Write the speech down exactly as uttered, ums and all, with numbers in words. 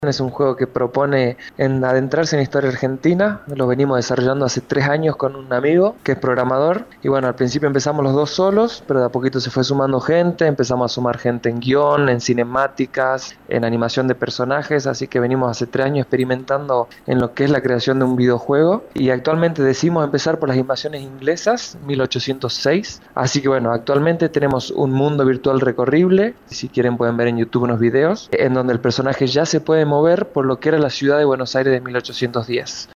Es un juego que propone en adentrarse en la historia argentina. Lo venimos desarrollando hace tres años con un amigo que es programador. Y bueno, al principio empezamos los dos solos, pero de a poquito se fue sumando gente. Empezamos a sumar gente en guión, en cinemáticas, en animación de personajes. Así que venimos hace tres años experimentando en lo que es la creación de un videojuego. Y actualmente decidimos empezar por las invasiones inglesas, mil ochocientos seis. Así que bueno, actualmente tenemos un mundo virtual recorrible. Si quieren pueden ver en YouTube unos videos en donde el personaje ya se puede mover por lo que era la ciudad de Buenos Aires de mil ochocientos diez.